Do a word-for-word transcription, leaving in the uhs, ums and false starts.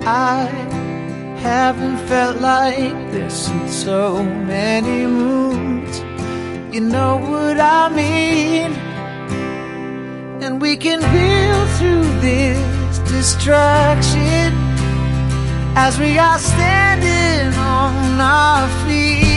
I haven't felt like this in so many moons. You know what I mean? And we can build through this distraction as we are standing on our feet.